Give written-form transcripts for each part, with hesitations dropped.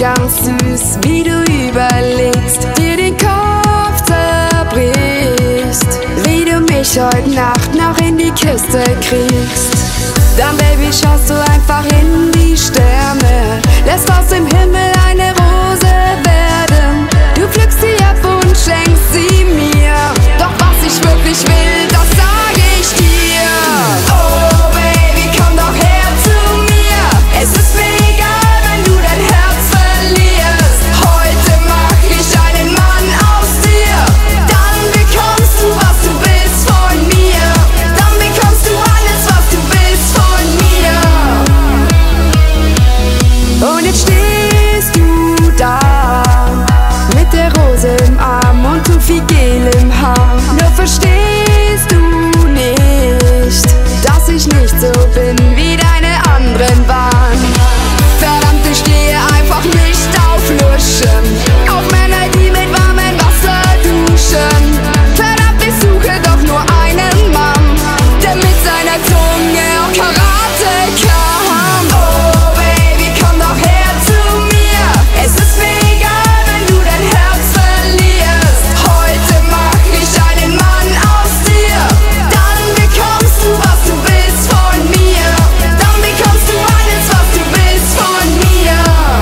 ganz süß, wie du überlegst, dir den Kopf zerbrichst, wie du mich heute Nacht noch in die Kiste kriegst. Dann, Baby, schaust du einfach in die Sterne, lässt aus dem Himmel eine Rose werden. Du pflückst sie ab und schenkst sie mir, doch was ich wirklich will, das sag ich dir. Oh Baby, komm doch her zu mir, es ist mir egal, wenn du dein Herz verlierst. Heute mach ich einen Mann aus dir, dann bekommst du, was du willst von mir. Dann bekommst du alles, was du willst von mir. Und jetzt stehst du da mit der Rose im Arm und zu viel Gel im Haar. Nur verstehst du nicht, dass ich nicht so bin, wie deine anderen waren. Verdammt, ich stehe einfach nicht auf Luschen, auf Männer, die mit warmem Wasser duschen. Verdammt, ich suche doch nur einen Mann, der mit seiner Zunge auch Karate kann. Oh Baby, komm doch her zu mir, es ist mir egal, wenn du dein Herz verlierst. Heute mach ich einen Mann aus dir, dann bekommst du, was du willst von mir. Dann bekommst du alles, was du willst von mir.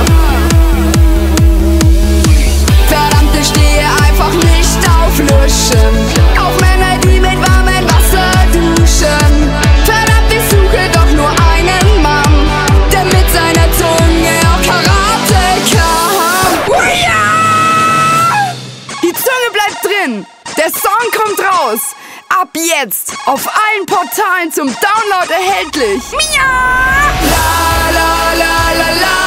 Verdammt, ich stehe einfach nicht auf Luschen, auf Männer, die mit warmem Wasser duschen. Verdammt, ich suche doch nur einen Mann, der mit seiner Zunge auch Karate kann. Uia! Die Zunge bleibt drin, der Song kommt raus. Ab jetzt auf allen Portalen zum Download erhältlich. Mia! La la la la la.